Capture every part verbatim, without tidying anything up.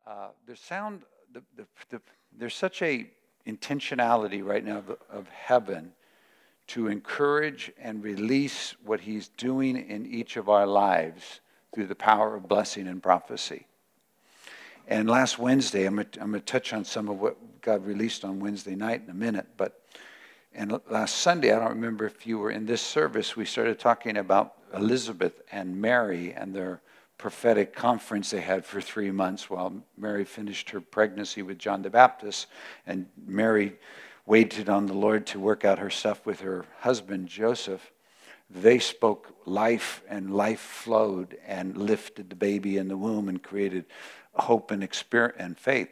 Uh, there's sound, the, the, the, there's such a intentionality right now of, of heaven to encourage and release what he's doing in each of our lives through the power of blessing and prophecy. And last Wednesday, I'm going to, I'm going to touch on some of what God released on Wednesday night in a minute, but and last Sunday, I don't remember if you were in this service, we started talking about Elizabeth and Mary and their prophetic conference they had for three months while Mary finished her pregnancy with John the Baptist, and Mary waited on the Lord to work out her stuff with her husband, Joseph. They spoke life, and life flowed and lifted the baby in the womb and created hope and experience and faith.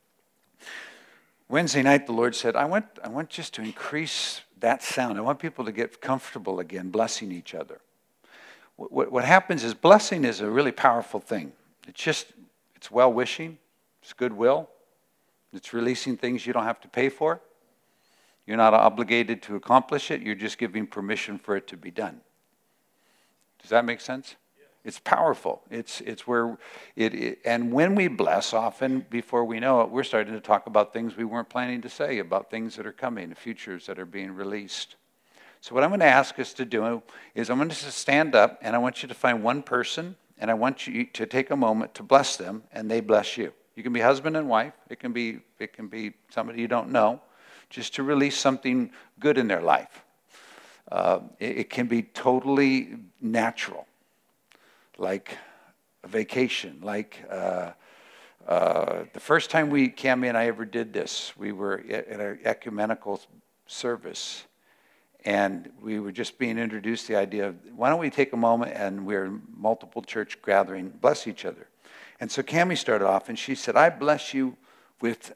Wednesday night, the Lord said, I want, I want just to increase that sound. I want people to get comfortable again, blessing each other. What, what happens is blessing is a really powerful thing. It's just, it's well-wishing, it's goodwill, it's releasing things you don't have to pay for. You're not obligated to accomplish it. You're just giving permission for it to be done. Does that make sense? It's powerful. It's it's where it, it and when we bless, often before we know it, we're starting to talk about things we weren't planning to say, about things that are coming, the futures that are being released. So what I'm going to ask us to do is I'm going to stand up, and I want you to find one person, and I want you to take a moment to bless them, and they bless you. You can be husband and wife. It can be it can be somebody you don't know, just to release something good in their life. Uh, it, it can be totally natural, like a vacation, like uh, uh, the first time we, Cammie and I ever did this, we were at an ecumenical service, and we were just being introduced to the idea of, why don't we take a moment, and we're in multiple church gathering, bless each other. And so Cammie started off, and she said, I bless you with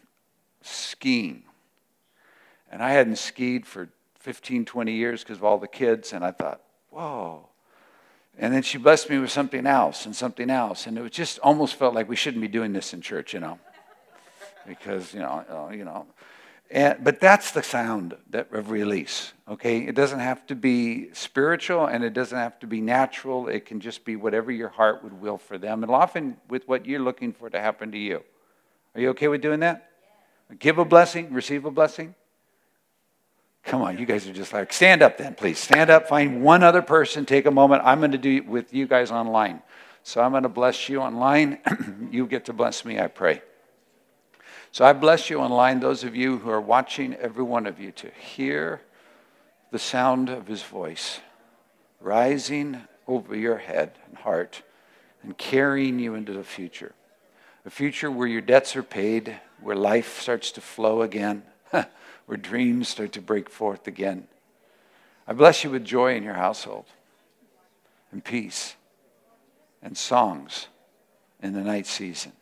skiing. And I hadn't skied for fifteen, twenty years because of all the kids, and I thought, whoa. And then she blessed me with something else and something else. And it was just almost felt like we shouldn't be doing this in church, you know. Because, you know, uh, you know. And, but that's the sound that, of release, okay? It doesn't have to be spiritual, and it doesn't have to be natural. It can just be whatever your heart would will for them. And often with what you're looking for to happen to you. Are you okay with doing that? Yeah. Give a blessing, receive a blessing. Come on, you guys are just like, stand up then, please. Stand up, find one other person, take a moment. I'm going to do it with you guys online. So I'm going to bless you online. You get to bless me, I pray. So I bless you online, those of you who are watching, every one of you, to hear the sound of his voice rising over your head and heart and carrying you into the future. A future where your debts are paid, where life starts to flow again, where dreams start to break forth again. I bless you with joy in your household, and peace, and songs in the night season.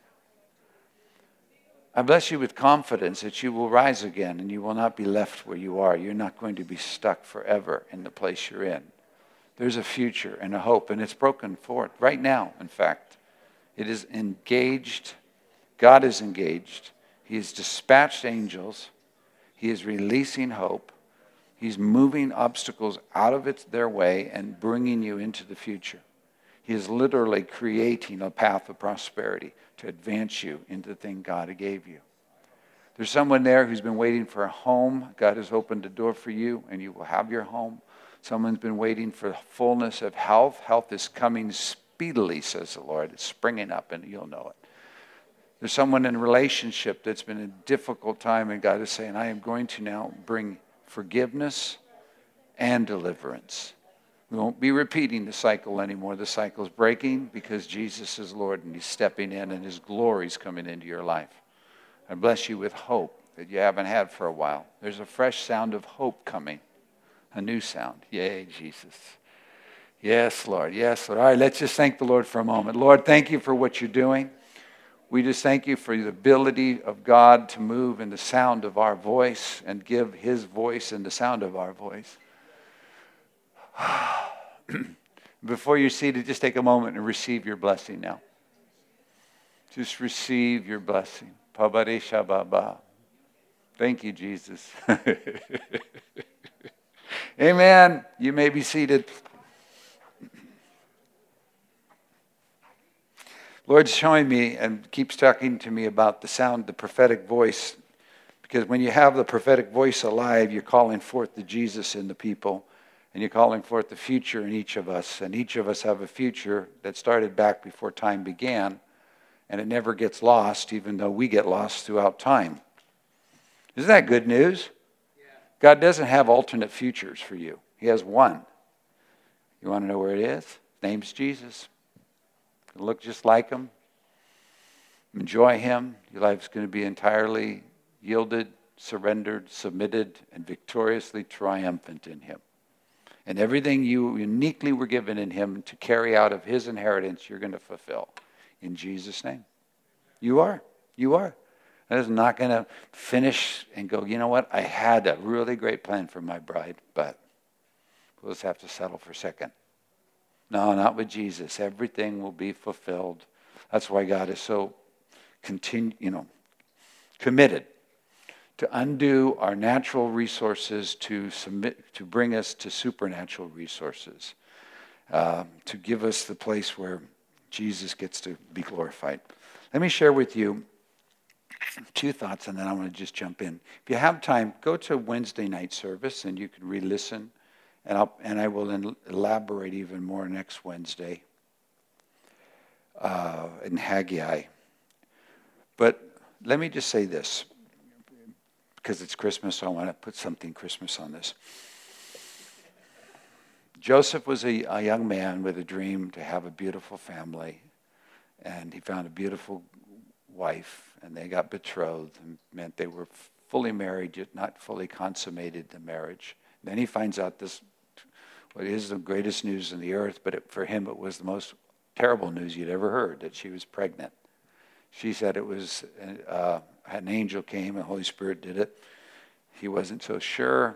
I bless you with confidence that you will rise again, and you will not be left where you are. You're not going to be stuck forever in the place you're in. There's a future and a hope, and it's broken forth right now, in fact. It is engaged. God is engaged. He has dispatched angels. He is releasing hope. He's moving obstacles out of it, their way and bringing you into the future. He is literally creating a path of prosperity to advance you into the thing God gave you. There's someone there who's been waiting for a home. God has opened a door for you, and you will have your home. Someone's been waiting for the fullness of health. Health is coming speedily, says the Lord. It's springing up, and you'll know it. There's someone in a relationship that's been a difficult time, and God is saying, I am going to now bring forgiveness and deliverance. We won't be repeating the cycle anymore. The cycle is breaking because Jesus is Lord, and he's stepping in, and his glory is coming into your life. I bless you with hope that you haven't had for a while. There's a fresh sound of hope coming, a new sound. Yay, Jesus. Yes, Lord. Yes, Lord. All right, let's just thank the Lord for a moment. Lord, thank you for what you're doing. We just thank you for the ability of God to move in the sound of our voice and give his voice in the sound of our voice. Before you're seated, just take a moment and receive your blessing now. Just receive your blessing. Thank you, Jesus. Amen. You may be seated. Lord's showing me and keeps talking to me about the sound, the prophetic voice. Because when you have the prophetic voice alive, you're calling forth the Jesus in the people. And you're calling forth the future in each of us. And each of us have a future that started back before time began. And it never gets lost, even though we get lost throughout time. Isn't that good news? Yeah. God doesn't have alternate futures for you. He has one. You want to know where it is? His name's Jesus. You look just like him. Enjoy him. Your life's going to be entirely yielded, surrendered, submitted, and victoriously triumphant in him. And everything you uniquely were given in him to carry out of his inheritance, you're going to fulfill. In Jesus' name. You are. You are. That is not going to finish and go, you know what? I had a really great plan for my bride, but we'll just have to settle for a second. No, not with Jesus. Everything will be fulfilled. That's why God is so continu- you know, committed to undo our natural resources to submit, to bring us to supernatural resources, uh, to give us the place where Jesus gets to be glorified. Let me share with you two thoughts, and then I want to just jump in. If you have time, go to Wednesday night service, and you can re-listen, and, I'll, and I will elaborate even more next Wednesday uh, in Haggai. But let me just say this. Because it's Christmas, so I want to put something Christmas on this. Joseph was a, a young man with a dream to have a beautiful family. And he found a beautiful wife, and they got betrothed. And meant they were fully married, yet not fully consummated the marriage. Then he finds out this, what is the greatest news in the earth, but it, for him it was the most terrible news you'd ever heard, that she was pregnant. She said it was... Uh, an angel came, and the Holy Spirit did it. He wasn't so sure.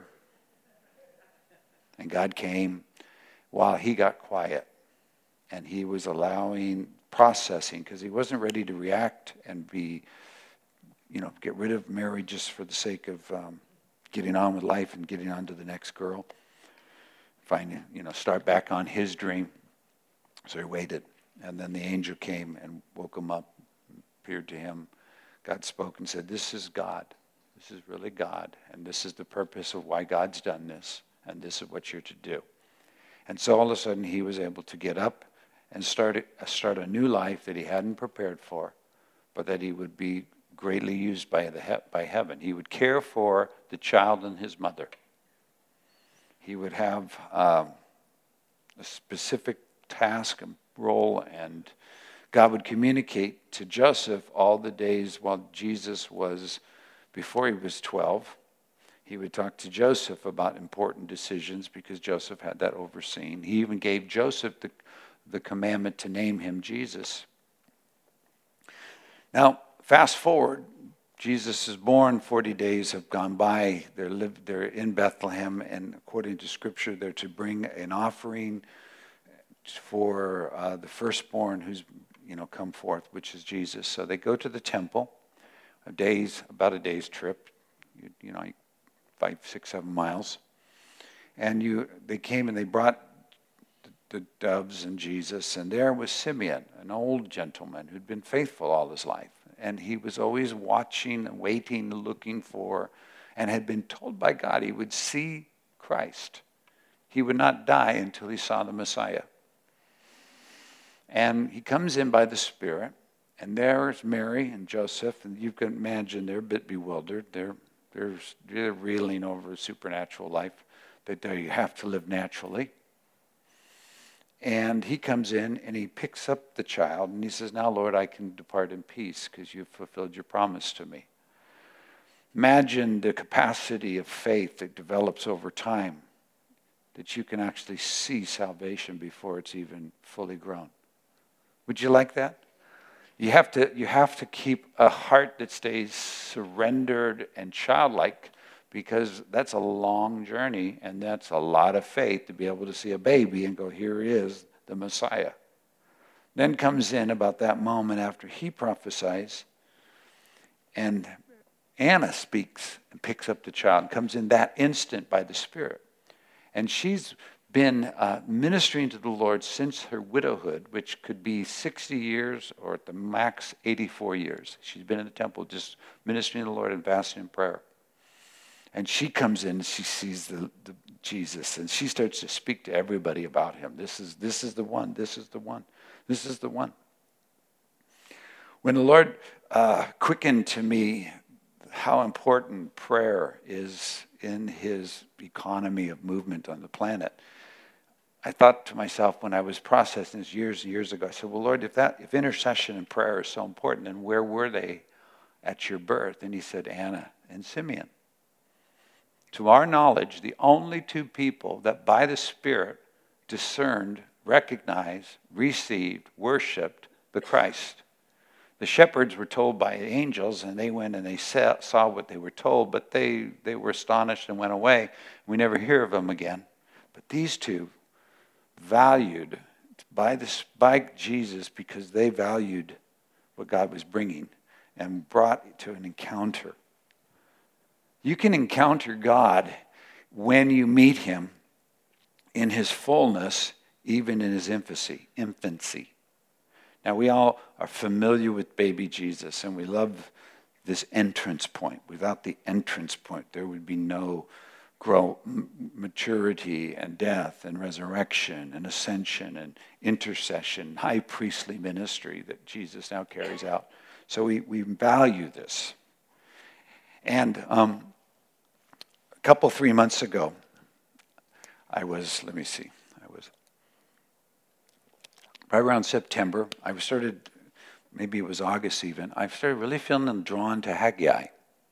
And God came while he got quiet. And he was allowing processing, because he wasn't ready to react and be, you know, get rid of Mary just for the sake of um, getting on with life and getting on to the next girl. Find, you know, start back on his dream. So he waited. And then the angel came and woke him up, appeared to him. God spoke and said, this is God. This is really God. And this is the purpose of why God's done this. And this is what you're to do. And so all of a sudden he was able to get up and start, start a new life that he hadn't prepared for, but that he would be greatly used by, the, by heaven. He would care for the child and his mother. He would have um, a specific task and role, and God would communicate to Joseph all the days while Jesus was, before he was twelve. He would talk to Joseph about important decisions because Joseph had that overseen. He even gave Joseph the, the commandment to name him Jesus. Now, fast forward, Jesus is born, forty days have gone by. They're, lived, they're in Bethlehem, and according to Scripture, they're to bring an offering for uh, the firstborn who's you know, come forth, which is Jesus. So they go to the temple, a day's, about a day's trip, you, you know, five, six, seven miles. And you, they came and they brought the, the doves and Jesus, and there was Simeon, an old gentleman who'd been faithful all his life. And he was always watching, waiting, looking for, and had been told by God he would see Christ. He would not die until he saw the Messiah. And he comes in by the Spirit, and there's Mary and Joseph, and you can imagine they're a bit bewildered. They're, they're, they're reeling over a supernatural life that they have to live naturally. And he comes in, and he picks up the child, and he says, now, Lord, I can depart in peace because you've fulfilled your promise to me. Imagine the capacity of faith that develops over time, that you can actually see salvation before it's even fully grown. Would you like that? You have to, you have to keep a heart that stays surrendered and childlike, because that's a long journey, and that's a lot of faith to be able to see a baby and go, here is the Messiah. Then comes in about that moment after he prophesies, and Anna speaks and picks up the child and comes in that instant by the Spirit. And she's been uh, ministering to the Lord since her widowhood, which could be sixty years or at the max eighty-four years. She's been in the temple just ministering to the Lord and fasting and prayer. And she comes in and she sees the, the Jesus, and she starts to speak to everybody about him. This is, this is the one, this is the one, this is the one. When the Lord uh, quickened to me how important prayer is in his economy of movement on the planet, I thought to myself when I was processing this years and years ago, I said, well, Lord, if that if intercession and prayer is so important, then where were they at your birth? And he said, Anna and Simeon. To our knowledge, the only two people that by the Spirit discerned, recognized, received, worshipped the Christ. The shepherds were told by angels, and they went and they saw what they were told, but they, they were astonished and went away. We never hear of them again. But these two valued by, this, by Jesus because they valued what God was bringing and brought to an encounter. You can encounter God when you meet him in his fullness, even in his infancy. infancy. Now, we all are familiar with baby Jesus, and we love this entrance point. Without the entrance point, there would be no grow, maturity and death and resurrection and ascension and intercession, high priestly ministry that Jesus now carries out. So we, we value this. And um, a couple, three months ago, I was, let me see, I was, right around September, I started, maybe it was August even, I started really feeling drawn to Haggai.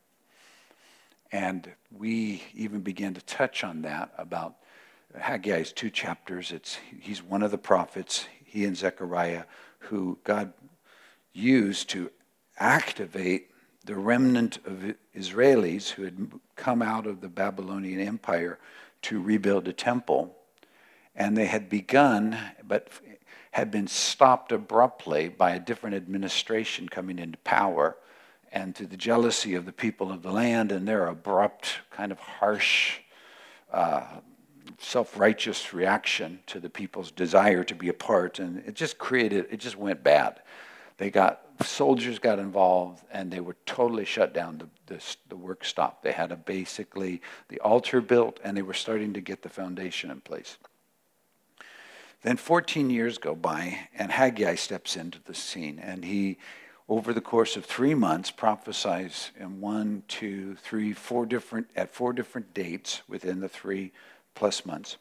And we even began to touch on that about Haggai's two chapters. It's he's one of the prophets, he and Zechariah, who God used to activate the remnant of Israelis who had come out of the Babylonian Empire to rebuild a temple. And they had begun, but had been stopped abruptly by a different administration coming into power, and to the jealousy of the people of the land and their abrupt, kind of harsh, uh, self-righteous reaction to the people's desire to be a part. And it just created, it just went bad. They got, soldiers got involved, and they were totally shut down. The, the, the work stopped. They had a basically the altar built, and they were starting to get the foundation in place. Then fourteen years go by, and Haggai steps into the scene, and he, over the course of three months, prophesies in one, two, three, four different, at four different dates within the three plus months.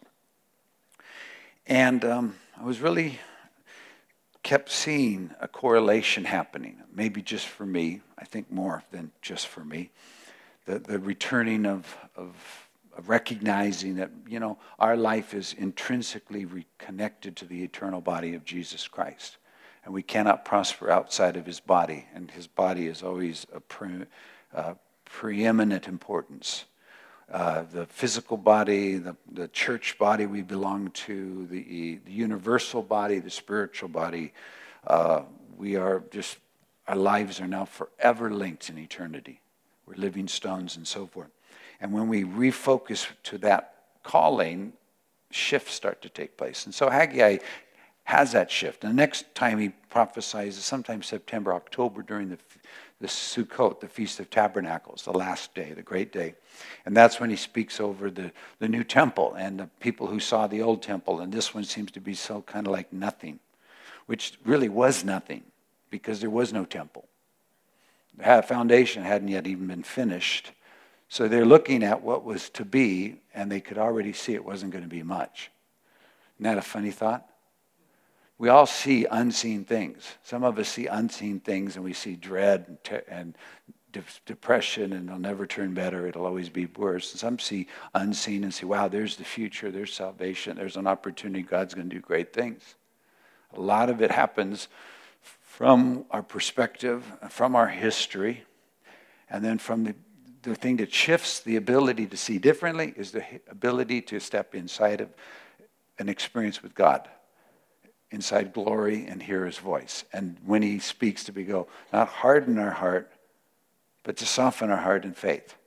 And um, I was really kept seeing a correlation happening, maybe just for me, I think more than just for me, the, the returning of, of, of recognizing that, you know, our life is intrinsically reconnected to the eternal body of Jesus Christ. And we cannot prosper outside of his body. And his body is always a pre, uh, preeminent importance. Uh, the physical body, the, the church body we belong to, the, the universal body, the spiritual body, uh, we are just, our lives are now forever linked in eternity. We're living stones and so forth. And when we refocus to that calling, shifts start to take place. And so Haggai has that shift. And the next time he prophesies is sometime September, October, during the, the Sukkot, the Feast of Tabernacles, the last day, the great day. And that's when he speaks over the, the new temple and the people who saw the old temple. And this one seems to be so kind of like nothing, which really was nothing because there was no temple. The foundation hadn't yet even been finished. So they're looking at what was to be, and they could already see it wasn't going to be much. Isn't that a funny thought? We all see unseen things. Some of us see unseen things, and we see dread and, te- and de- depression, and it'll never turn better. It'll always be worse. And some see unseen and say, wow, there's the future. There's salvation. There's an opportunity. God's going to do great things. A lot of it happens from our perspective, from our history, and then from the, the thing that shifts the ability to see differently is the ability to step inside of an experience with God. Inside glory and hear his voice. And when he speaks to be go, not harden our heart, but to soften our heart in faith.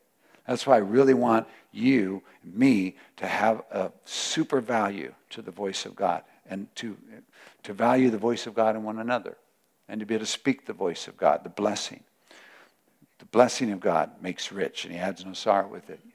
That's why I really want you, me, to have a super value to the voice of God and to, to value the voice of God in one another and to be able to speak the voice of God, the blessing. The blessing of God makes rich, and he adds no sorrow with it.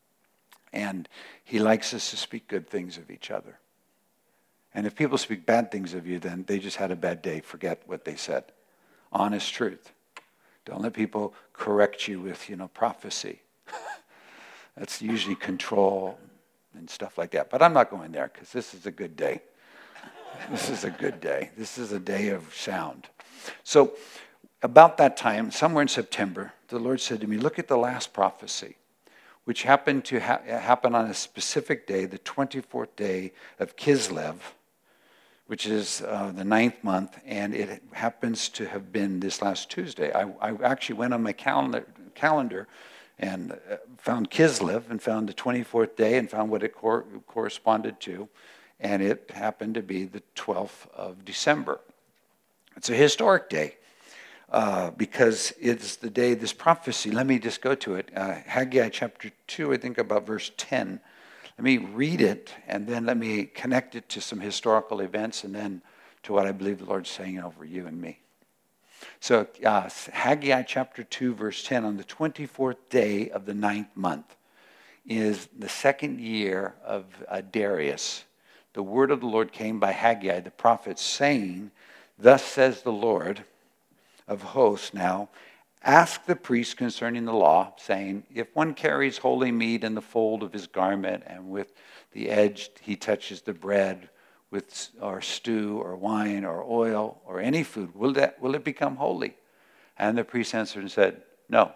And he likes us to speak good things of each other. And if people speak bad things of you, then they just had a bad day. Forget what they said. Honest truth. Don't let people correct you with, you know, prophecy. That's usually control and stuff like that. But I'm not going there because this is a good day. This is a good day. This is a day of sound. So about that time, somewhere in September, the Lord said to me, look at the last prophecy, which happened to ha- happen on a specific day, the twenty-fourth day of Kislev, which is uh, the ninth month, and it happens to have been this last Tuesday. I, I actually went on my calendar, calendar and uh, found Kislev and found the twenty-fourth day and found what it cor- corresponded to, and it happened to be the twelfth of December. It's a historic day. Uh, because it's the day, this prophecy, let me just go to it. Uh, Haggai chapter two, I think about verse ten. Let me read it, and then let me connect it to some historical events, and then to what I believe the Lord's saying over you and me. So uh, Haggai chapter two, verse ten, on the twenty-fourth day of the ninth month is the second year of uh, Darius. The word of the Lord came by Haggai, the prophet, saying, thus says the Lord of hosts now, ask the priest concerning the law, saying, if one carries holy meat in the fold of his garment, and with the edge he touches the bread with or stew or wine or oil or any food, will that will it become holy? And the priest answered and said, no.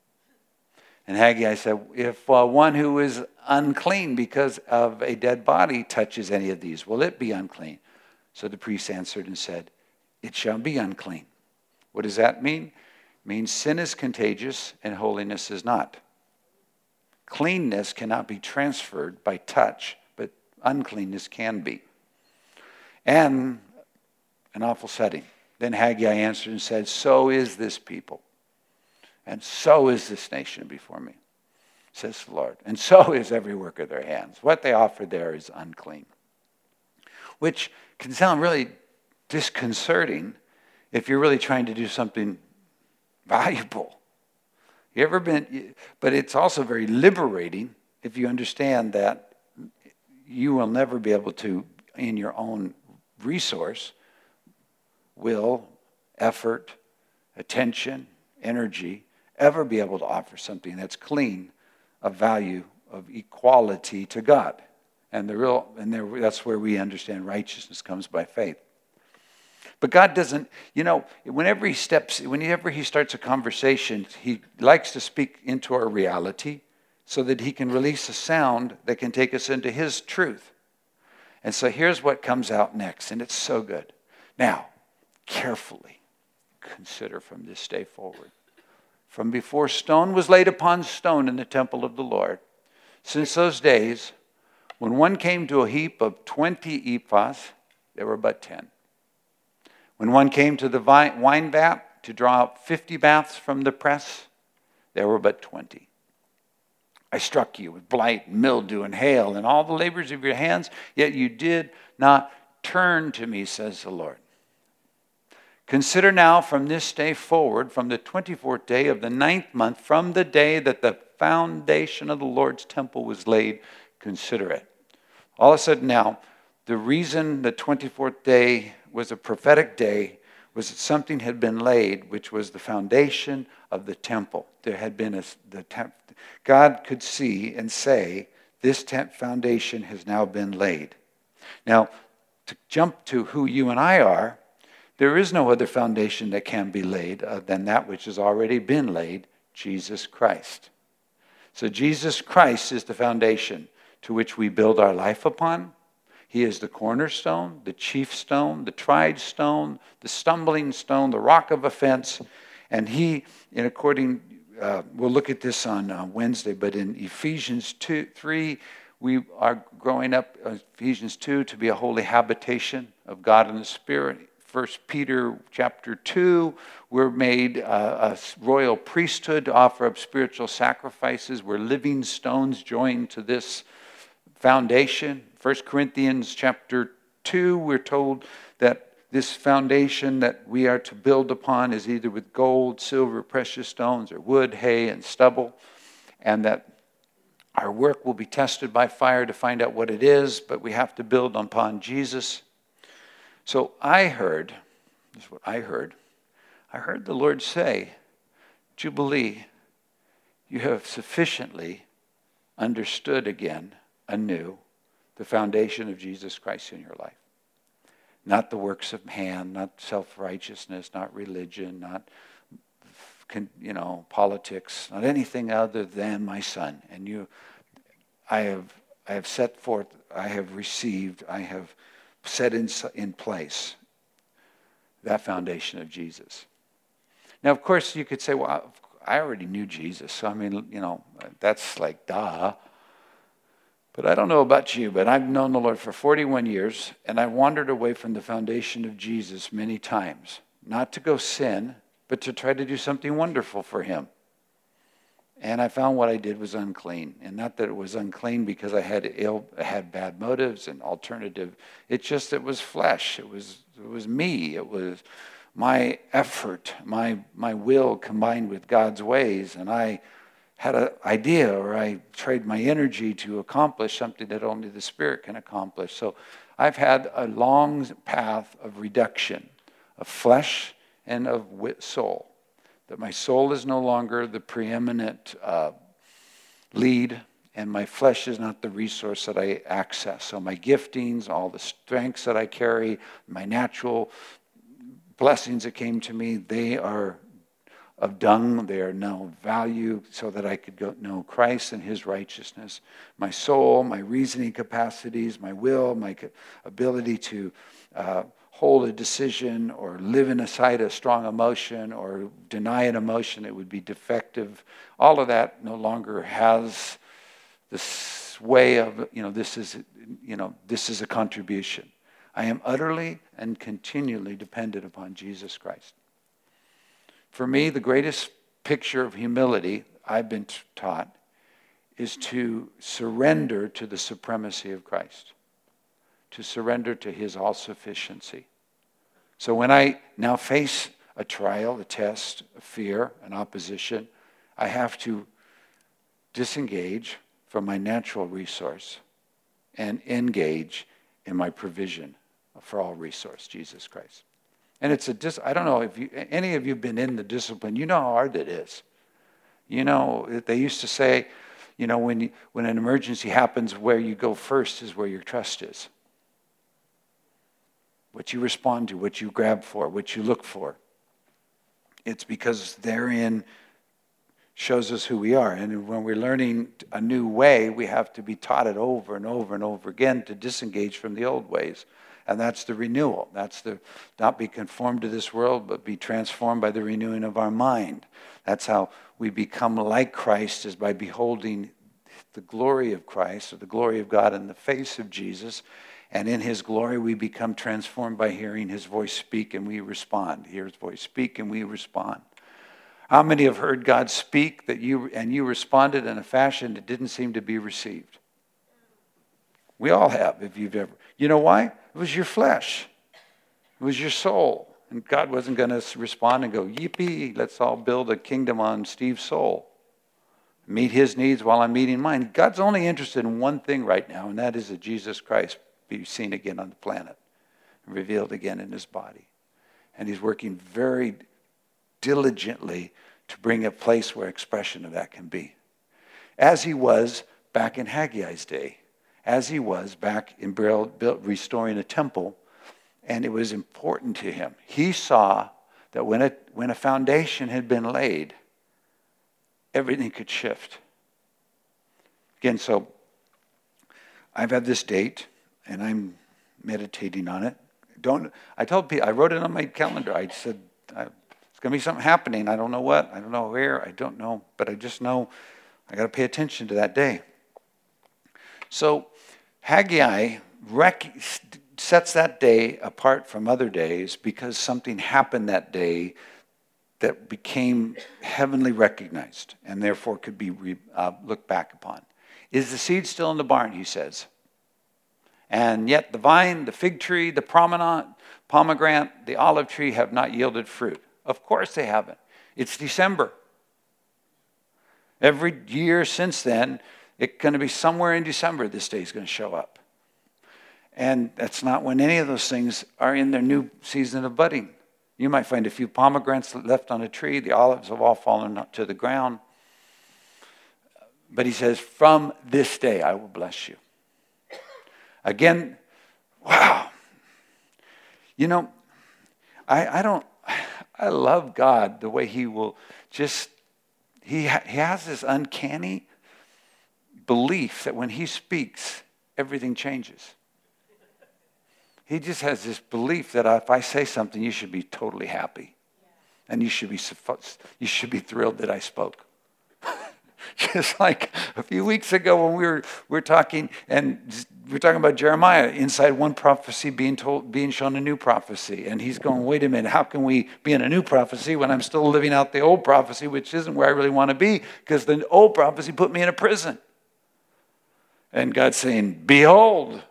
And Haggai said, if uh, one who is unclean because of a dead body touches any of these, will it be unclean? So the priest answered and said, it shall be unclean. What does that mean? It means sin is contagious and holiness is not. Cleanness cannot be transferred by touch, but uncleanness can be. And an awful setting. Then Haggai answered and said, so is this people, and so is this nation before me, says the Lord. And so is every work of their hands. What they offer there is unclean. Which can sound really disconcerting if you're really trying to do something valuable. You ever been, but it's also very liberating if you understand that you will never be able to, in your own resource, will, effort, attention, energy, ever be able to offer something that's clean, of value, of equality to God. And the real, and there, that's where we understand righteousness comes by faith. But God doesn't, you know, whenever he steps, whenever he starts a conversation, he likes to speak into our reality so that he can release a sound that can take us into his truth. And so here's what comes out next, and it's so good. Now, carefully consider from this day forward. From before stone was laid upon stone in the temple of the Lord, since those days, when one came to a heap of twenty ephahs, there were but ten. When one came to the wine vat to draw out fifty baths from the press, there were but twenty. I struck you with blight, mildew, and hail, and all the labors of your hands, yet you did not turn to me, says the Lord. Consider now from this day forward, from the twenty-fourth day of the ninth month, from the day that the foundation of the Lord's temple was laid, consider it. All of a sudden now, the reason the twenty-fourth day was a prophetic day was that something had been laid, which was the foundation of the temple. There had been a, the temp, God could see and say, this tent foundation has now been laid. Now, to jump to who you and I are, there is no other foundation that can be laid uh, than that which has already been laid, Jesus Christ. So Jesus Christ is the foundation to which we build our life upon. He is the cornerstone, the chief stone, the tried stone, the stumbling stone, the rock of offense. And he, in according, uh, we'll look at this on uh, Wednesday, but in Ephesians two, three, we are growing up, uh, Ephesians two, to be a holy habitation of God in the Spirit. First Peter chapter two, we're made a, a royal priesthood to offer up spiritual sacrifices. We're living stones joined to this foundation. First Corinthians chapter two, we're told that this foundation that we are to build upon is either with gold, silver, precious stones, or wood, hay, and stubble, and that our work will be tested by fire to find out what it is, but we have to build upon Jesus. So I heard, this is what I heard, I heard the Lord say, Jubilee, you have sufficiently understood again, anew, the foundation of Jesus Christ in your life. Not the works of man, not self-righteousness, not religion, not, you know, politics, not anything other than my son. And you, I have, I have set forth, I have received, I have set in, in place that foundation of Jesus. Now, of course, you could say, well, I already knew Jesus. So, I mean, you know, that's like, duh. But I don't know about you, but I've known the Lord for forty-one years, and I wandered away from the foundation of Jesus many times. Not to go sin, but to try to do something wonderful for him. And I found what I did was unclean. And not that it was unclean because I had ill, I had bad motives and alternative. It's just it was flesh. It was it was me. It was my effort, my my will combined with God's ways. And I had an idea, or I tried my energy to accomplish something that only the Spirit can accomplish. So I've had a long path of reduction of flesh and of soul. That my soul is no longer the preeminent uh, lead, and my flesh is not the resource that I access. So my giftings, all the strengths that I carry, my natural blessings that came to me, they are of dung. They are no value, so that I could go know Christ and his righteousness. My soul, my reasoning capacities, my will, my ability to uh, hold a decision or live inside a strong emotion or deny an emotion that would be defective. All of that no longer has this way of, you know, this is, you know, this is a contribution. I am utterly and continually dependent upon Jesus Christ. For me, the greatest picture of humility I've been taught is to surrender to the supremacy of Christ, to surrender to his all-sufficiency. So when I now face a trial, a test, a fear, an opposition, I have to disengage from my natural resource and engage in my provision for all resource, Jesus Christ. And it's a dis- I don't know if you, any of you have been in the discipline, you know how hard it is. You know, they used to say, you know, when you, when an emergency happens, where you go first is where your trust is. What you respond to, what you grab for, what you look for. It's because therein shows us who we are. And when we're learning a new way, we have to be taught it over and over and over again to disengage from the old ways. And that's the renewal. That's the not be conformed to this world, but be transformed by the renewing of our mind. That's how we become like Christ, is by beholding the glory of Christ, or the glory of God in the face of Jesus. And in his glory, we become transformed by hearing his voice speak, and we respond. Hear his voice speak, and we respond. How many have heard God speak that you and you responded in a fashion that didn't seem to be received? We all have, if you've ever. You know why? It was your flesh. It was your soul. And God wasn't going to respond and go, yippee, let's all build a kingdom on Steve's soul. Meet his needs while I'm meeting mine. God's only interested in one thing right now, and that is that Jesus Christ be seen again on the planet, and revealed again in his body. And he's working very diligently to bring a place where expression of that can be. As he was back in Haggai's day, as he was back in build, restoring a temple, and it was important to him. He saw that when a, when a foundation had been laid, everything could shift. Again, so I've had this date, and I'm meditating on it. Don't I told people, I wrote it on my calendar. I said, I, it's going to be something happening. I don't know what. I don't know where. I don't know. But I just know I got to pay attention to that day. So Haggai rec- sets that day apart from other days because something happened that day that became heavenly recognized and therefore could be re, uh, looked back upon. Is the seed still in the barn, he says. And yet the vine, the fig tree, the promenade, pomegranate, the olive tree have not yielded fruit. Of course they haven't. It's December. Every year since then, it's going to be somewhere in December this day is going to show up. And that's not when any of those things are in their new season of budding. You might find a few pomegranates left on a tree. The olives have all fallen to the ground. But he says, from this day I will bless you. Again, wow. You know, I, I don't, I love God the way he will just, he, ha, he has this uncanny belief that when he speaks, everything changes. He just has this belief that if I say something, you should be totally happy. And you should be, you should be thrilled that I spoke. Just like a few weeks ago when we were, we were talking, and we were talking about Jeremiah, inside one prophecy being told, being shown a new prophecy. And he's going, wait a minute, how can we be in a new prophecy when I'm still living out the old prophecy, which isn't where I really want to be, because the old prophecy put me in a prison. And God's saying, behold.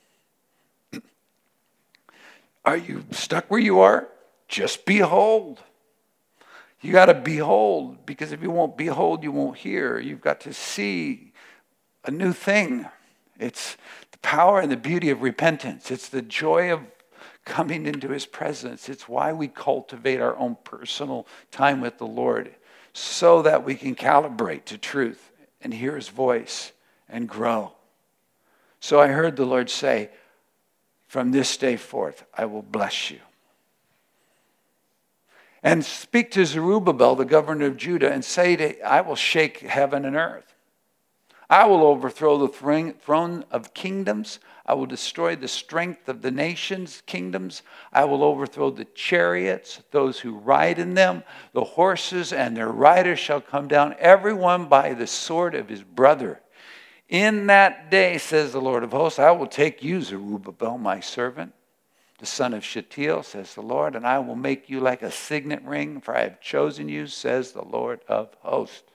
Are you stuck where you are? Just behold. You got to behold, because if you won't behold, you won't hear. You've got to see a new thing. It's the power and the beauty of repentance. It's the joy of coming into his presence. It's why we cultivate our own personal time with the Lord, so that we can calibrate to truth and hear his voice and grow. So I heard the Lord say, from this day forth, I will bless you. And speak to Zerubbabel, the governor of Judah, and say to, I will shake heaven and earth. I will overthrow the throne of kingdoms. I will destroy the strength of the nations' kingdoms. I will overthrow the chariots, those who ride in them. The horses and their riders shall come down, everyone by the sword of his brother. In that day, says the Lord of hosts, I will take you, Zerubbabel, my servant, the son of Shealtiel, says the Lord, and I will make you like a signet ring, for I have chosen you, says the Lord of hosts.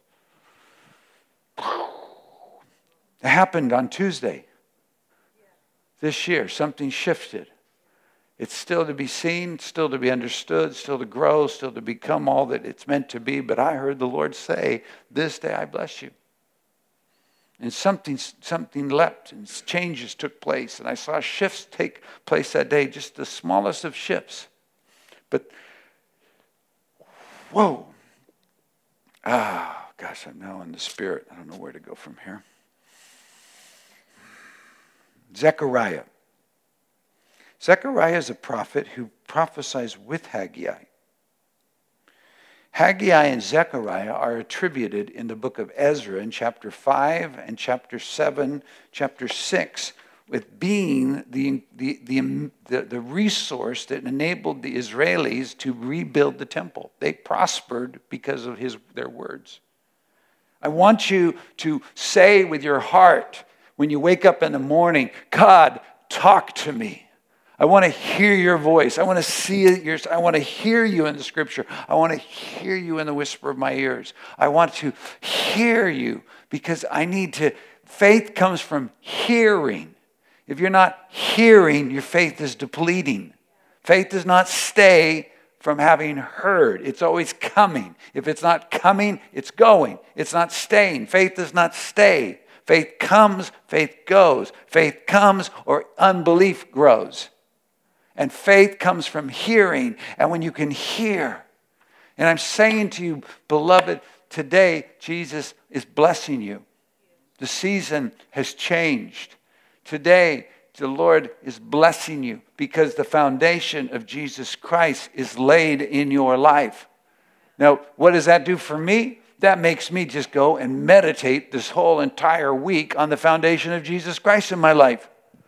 It happened on Tuesday. This year, something shifted. It's still to be seen, still to be understood, still to grow, still to become all that it's meant to be. But I heard the Lord say, this day I bless you. And something, something leapt and changes took place. And I saw shifts take place that day, just the smallest of shifts. But, whoa. Ah, gosh, I'm now in the spirit. I don't know where to go from here. Zechariah. Zechariah is a prophet who prophesies with Haggai. Haggai and Zechariah are attributed in the book of Ezra in chapter five and chapter seven, chapter six, with being the, the, the, the, the resource that enabled the Israelis to rebuild the temple. They prospered because of his, their words. I want you to say with your heart when you wake up in the morning, God, talk to me. I want to hear your voice. I want to see your, I want to hear you in the scripture. I want to hear you in the whisper of my ears. I want to hear you because I need to, faith comes from hearing. If you're not hearing, your faith is depleting. Faith does not stay from having heard. It's always coming. If it's not coming, it's going. It's not staying. Faith does not stay. Faith comes, faith goes. Faith comes or unbelief grows. And faith comes from hearing. And when you can hear, and I'm saying to you, beloved, today Jesus is blessing you. The season has changed. Today, the Lord is blessing you because the foundation of Jesus Christ is laid in your life. Now, what does that do for me? That makes me just go and meditate this whole entire week on the foundation of Jesus Christ in my life.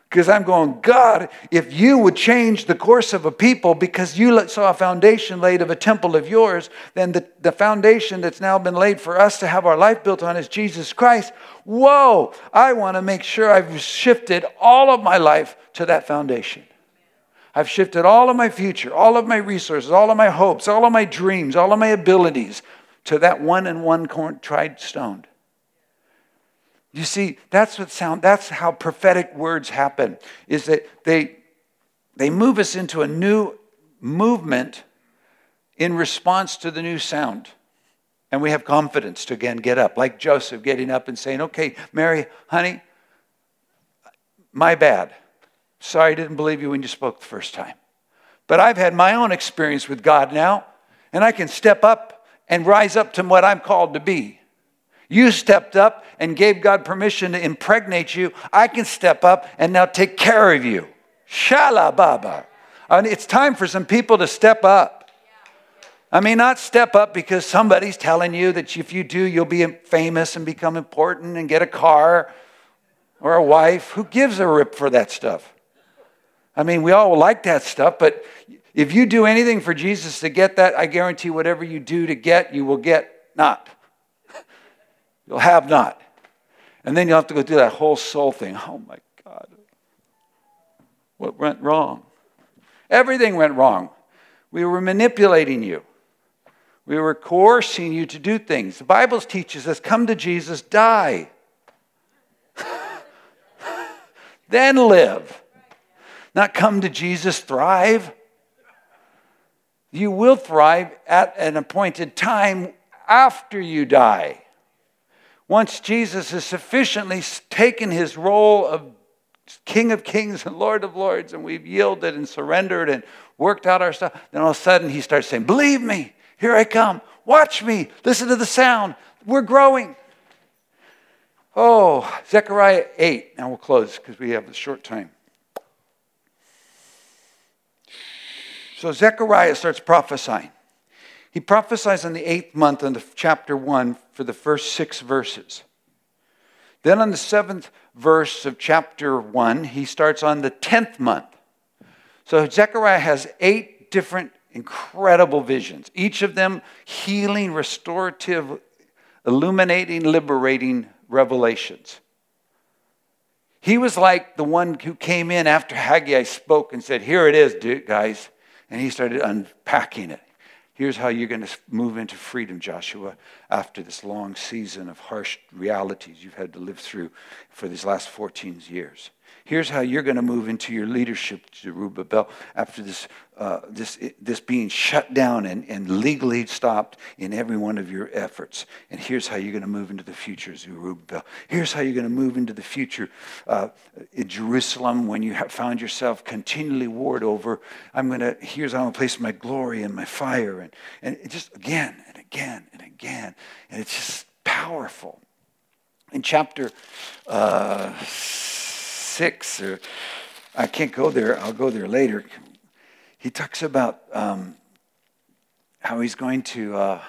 Because I'm going, God, if you would change the course of a people because you saw a foundation laid of a temple of yours, then the, the foundation that's now been laid for us to have our life built on is Jesus Christ. Whoa, I want to make sure I've shifted all of my life to that foundation. I've shifted all of my future, all of my resources, all of my hopes, all of my dreams, all of my abilities to that one and one corn tried stone. You see, that's what sound, that's how prophetic words happen, is that they, they move us into a new movement in response to the new sound. And we have confidence to again get up, like Joseph getting up and saying, okay, Mary, honey, my bad. Sorry I didn't believe you when you spoke the first time. But I've had my own experience with God now, and I can step up and rise up to what I'm called to be. You stepped up and gave God permission to impregnate you. I can step up and now take care of you. Shala Baba. I mean, it's time for some people to step up. I mean, not step up because somebody's telling you that if you do, you'll be famous and become important and get a car or a wife. Who gives a rip for that stuff? I mean, we all like that stuff, but if you do anything for Jesus to get that, I guarantee whatever you do to get, you will get not. You'll have not. And then you'll have to go through that whole soul thing. Oh my God. What went wrong? Everything went wrong. We were manipulating you. We were coercing you to do things. The Bible teaches us, come to Jesus, die. Then live. Not come to Jesus, thrive. You will thrive at an appointed time after you die. Once Jesus has sufficiently taken his role of King of Kings and Lord of Lords, and we've yielded and surrendered and worked out our stuff, then all of a sudden he starts saying, believe me, here I come. Watch me. Listen to the sound. We're growing. Oh, Zechariah eight. Now we'll close because we have a short time. So Zechariah starts prophesying. He prophesies in the eighth month in the chapter one for the first six verses. Then on the seventh verse of chapter one, he starts on the tenth month. So Zechariah has eight different incredible visions, each of them healing, restorative, illuminating, liberating revelations. He was like the one who came in after Haggai spoke and said, here it is, dude, guys. And he started unpacking it. Here's how you're going to move into freedom, Joshua, after this long season of harsh realities you've had to live through for these last fourteen years. Here's how you're going to move into your leadership, Zerubbabel, after this uh, this this being shut down and, and legally stopped in every one of your efforts. And here's how you're going to move into the future, Zerubbabel. Here's how you're going to move into the future uh, in Jerusalem when you have found yourself continually warred over. I'm going to, here's how I'm going to place my glory and my fire. And, and it just again and again and again. And it's just powerful. In chapter uh, six, or I can't go there, I'll go there later. He talks about um, how he's going to uh,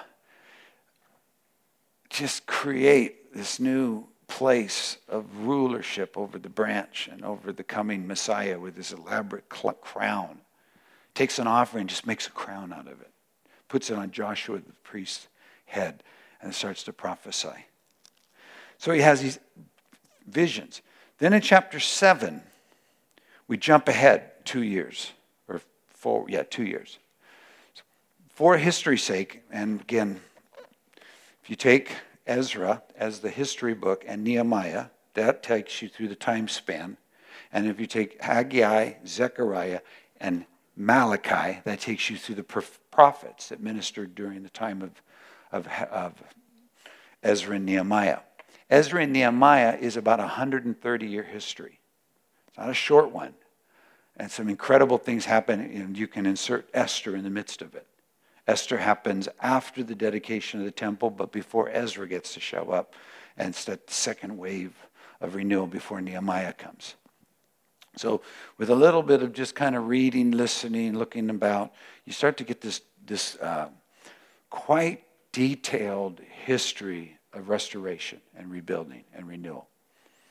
just create this new place of rulership over the branch and over the coming Messiah with this elaborate crown. Takes an offering, just makes a crown out of it. Puts it on Joshua the priest's head and starts to prophesy. So he has these visions. Then in chapter seven, we jump ahead two years. Or four, yeah, two years. For history's sake, and again, if you take Ezra as the history book and Nehemiah, that takes you through the time span. And if you take Haggai, Zechariah, and Malachi, that takes you through the prophets that ministered during the time of, of, of Ezra and Nehemiah. Ezra and Nehemiah is about a one hundred thirty year history. It's not a short one. And some incredible things happen, and you can insert Esther in the midst of it. Esther happens after the dedication of the temple, but before Ezra gets to show up, and it's that second wave of renewal before Nehemiah comes. So with a little bit of just kind of reading, listening, looking about, you start to get this, this uh, quite detailed history of restoration and rebuilding and renewal.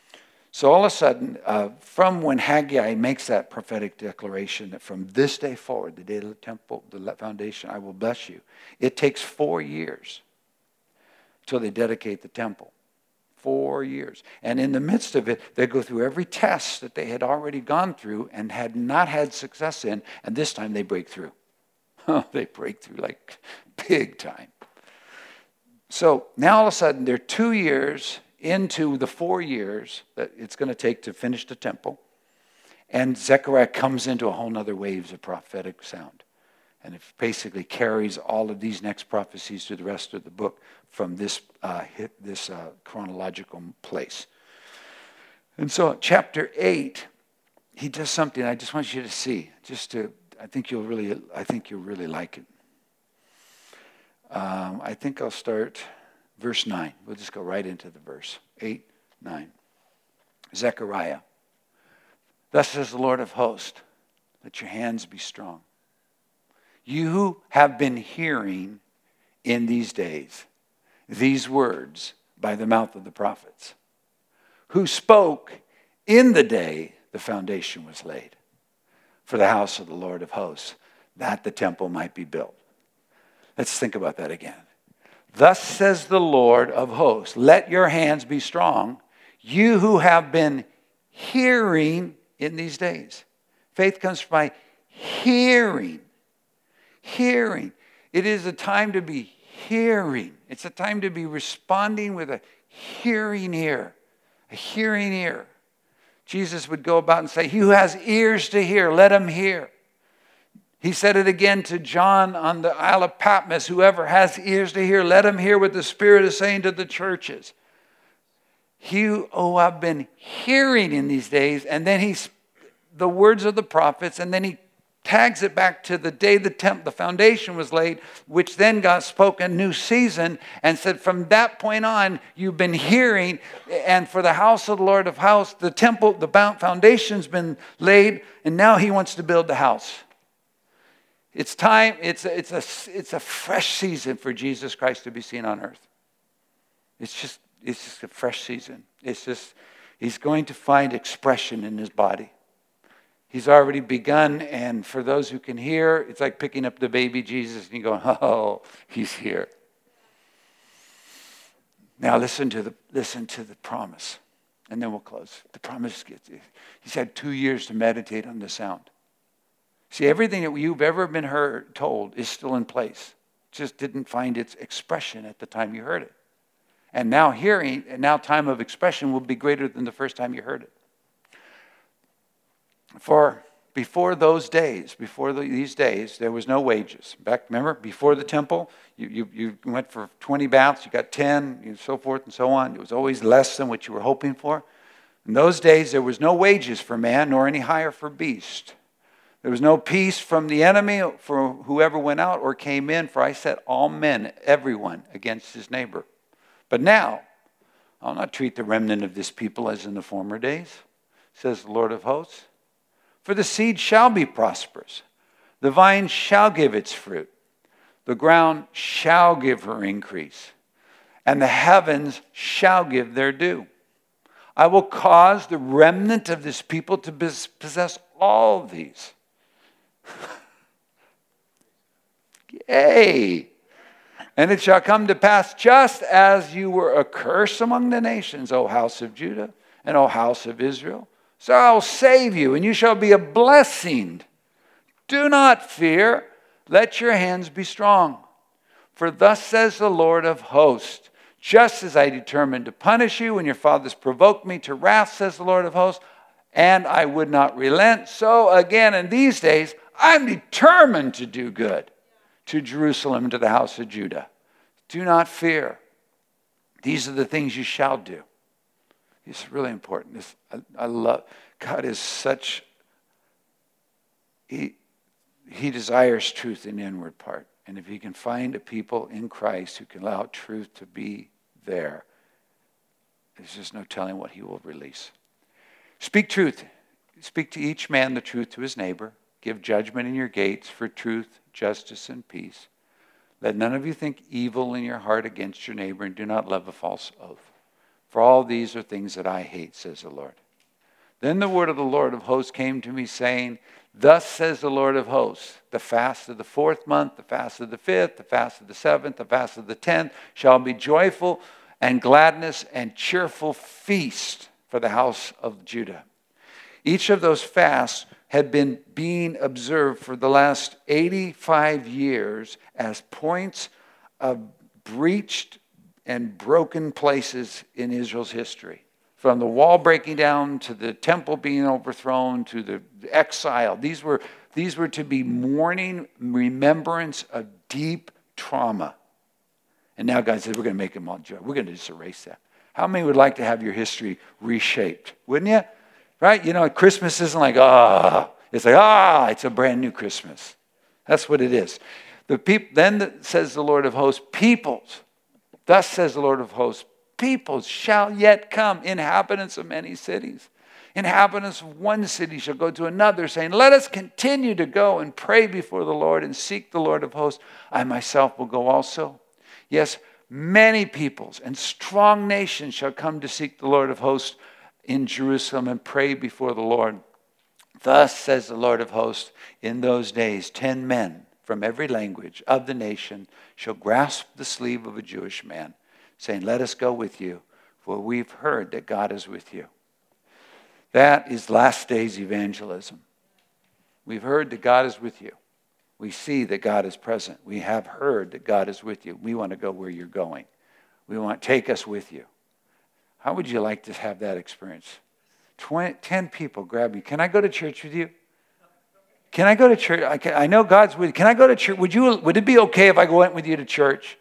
So all of a sudden, uh, from when Haggai makes that prophetic declaration that from this day forward, the day of the temple, the foundation, I will bless you, it takes four years till they dedicate the temple. Four years. And in the midst of it, they go through every test that they had already gone through and had not had success in, and this time they break through. Oh, they break through like big time. So now all of a sudden, they're two years into the four years that it's going to take to finish the temple. And Zechariah comes into a whole nother waves of prophetic sound. And it basically carries all of these next prophecies to the rest of the book from this, uh, hit, this uh, chronological place. And so chapter eight, he does something I just want you to see. Just to, I think you'll really, I think you'll really like it. Um, I think I'll start verse nine. We'll just go right into the verse. eight, nine. Zechariah. Thus says the Lord of hosts, let your hands be strong. You have been hearing in these days these words by the mouth of the prophets, who spoke in the day the foundation was laid for the house of the Lord of hosts, that the temple might be built. Let's think about that again. Thus says the Lord of hosts, let your hands be strong, you who have been hearing in these days. Faith comes by hearing. Hearing. It is a time to be hearing. It's a time to be responding with a hearing ear. A hearing ear. Jesus would go about and say, he who has ears to hear, let him hear. He said it again to John on the Isle of Patmos, whoever has ears to hear, let him hear what the Spirit is saying to the churches. You, oh, I've been hearing in these days, and then he's the words of the prophets, and then he tags it back to the day the temple, the foundation was laid, which then God spoke a new season and said, from that point on, you've been hearing, and for the house of the Lord of hosts, the temple, the foundation's been laid, and now he wants to build the house. It's time, it's a, it's a, it's a fresh season for Jesus Christ to be seen on earth. It's just, it's just a fresh season. It's just, he's going to find expression in his body. He's already begun, and for those who can hear, it's like picking up the baby Jesus and you going, oh, he's here. Now listen to the listen to the promise, and then we'll close. The promise gets, he's had two years to meditate on the sound. See, everything that you've ever been heard, told is still in place. Just didn't find its expression at the time you heard it. And now hearing, and now time of expression will be greater than the first time you heard it. For before those days, before the, these days, there was no wages. Back, remember, before the temple, you, you, you went for twenty baths, you got ten, and so forth and so on. It was always less than what you were hoping for. In those days, there was no wages for man, nor any hire for beast. There was no peace from the enemy for whoever went out or came in, for I set all men, everyone, against his neighbor. But now, I'll not treat the remnant of this people as in the former days, says the Lord of hosts. For the seed shall be prosperous. The vine shall give its fruit. The ground shall give her increase. And the heavens shall give their due. I will cause the remnant of this people to possess all these. Yay! And it shall come to pass just as you were a curse among the nations, O house of Judah and O house of Israel. So I'll save you, and you shall be a blessing. Do not fear. Let your hands be strong. For thus says the Lord of hosts, just as I determined to punish you when your fathers provoked me to wrath, says the Lord of hosts, and I would not relent. So again, in these days, I'm determined to do good to Jerusalem and to the house of Judah. Do not fear. These are the things you shall do. It's really important. It's, I, I love, God is such, he, he desires truth in the inward part. And if he can find a people in Christ who can allow truth to be there, there's just no telling what he will release. Speak truth. Speak to each man the truth to his neighbor. Give judgment in your gates for truth, justice, and peace. Let none of you think evil in your heart against your neighbor, and do not love a false oath. For all these are things that I hate, says the Lord. Then the word of the Lord of hosts came to me, saying, thus says the Lord of hosts, the fast of the fourth month, the fast of the fifth, the fast of the seventh, the fast of the tenth shall be joyful and gladness and cheerful feast for the house of Judah. Each of those fasts had been being observed for the last eighty-five years as points of breached and broken places in Israel's history. From the wall breaking down to the temple being overthrown to the exile. These were, these were to be mourning remembrance of deep trauma. And now God said, we're going to make them all joy. We're going to just erase that. How many would like to have your history reshaped? Wouldn't you? Right? You know, Christmas isn't like, ah. Oh. It's like, ah, it's a brand new Christmas. That's what it is. The peop- then the, says the Lord of hosts, peoples. Thus says the Lord of hosts, peoples shall yet come, inhabitants of many cities. Inhabitants of one city shall go to another, saying, let us continue to go and pray before the Lord and seek the Lord of hosts. I myself will go also. Yes, many peoples and strong nations shall come to seek the Lord of hosts in Jerusalem and pray before the Lord. Thus says the Lord of hosts, in those days ten men from every language of the nation shall grasp the sleeve of a Jewish man, saying, let us go with you, for we've heard that God is with you. That is last days evangelism. We've heard that God is with you. We see that God is present. We have heard that God is with you. We want to go where you're going. We want to take us with you. How would you like to have that experience? twenty, ten people grab me. Can I go to church with you? Can I go to church? I, can, I know God's with you. Can I go to church? Would you? Would it be okay if I went with you to church?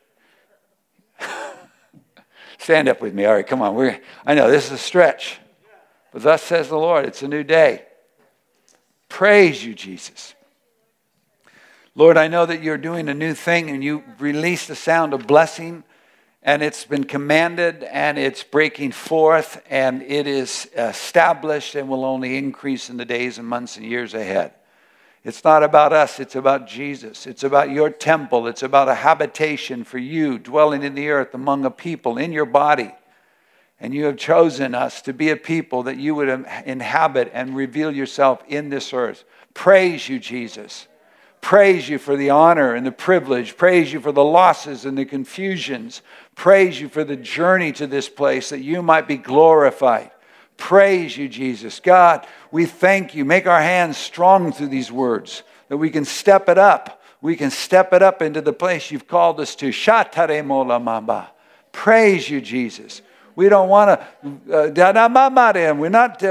Stand up with me. All right, come on. We're, I know this is a stretch. But thus says the Lord, it's a new day. Praise you, Jesus. Lord, I know that you're doing a new thing and you released the sound of blessing and it's been commanded and it's breaking forth and it is established and will only increase in the days and months and years ahead. It's not about us. It's about Jesus. It's about your temple. It's about a habitation for you dwelling in the earth among a people in your body. And you have chosen us to be a people that you would inhabit and reveal yourself in this earth. Praise you, Jesus. Praise you for the honor and the privilege. Praise you for the losses and the confusions. Praise you for the journey to this place that you might be glorified. Praise you, Jesus. God, we thank you. Make our hands strong through these words, that we can step it up. We can step it up into the place you've called us to. Shatare mola mamba. Praise you, Jesus. We don't want to, uh, we're not,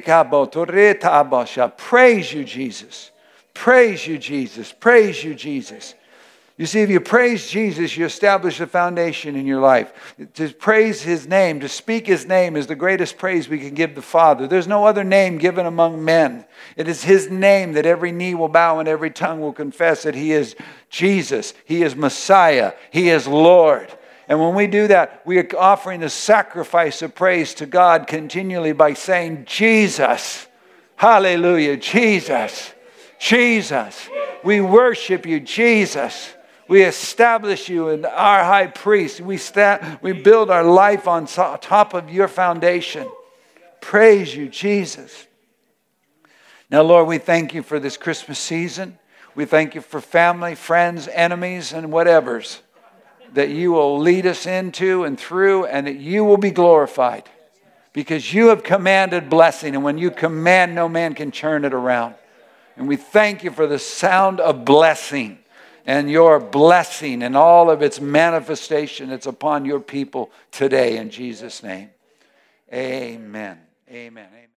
uh, praise you, Jesus. Praise you, Jesus. Praise you, Jesus. You see, if you praise Jesus, you establish a foundation in your life. To praise his name, to speak his name is the greatest praise we can give the Father. There's no other name given among men. It is his name that every knee will bow and every tongue will confess that he is Jesus. He is Messiah. He is Lord. And when we do that, we are offering the sacrifice of praise to God continually by saying, Jesus. Hallelujah. Jesus. Jesus. We worship you, Jesus. We establish you in our high priest. We, sta- we build our life on top of your foundation. Praise you, Jesus. Now, Lord, we thank you for this Christmas season. We thank you for family, friends, enemies, and whatevers that you will lead us into and through, and that you will be glorified because you have commanded blessing. And when you command, no man can turn it around. And we thank you for the sound of blessing and your blessing and all of its manifestation that's upon your people today in Jesus' name. Amen. Amen. Amen.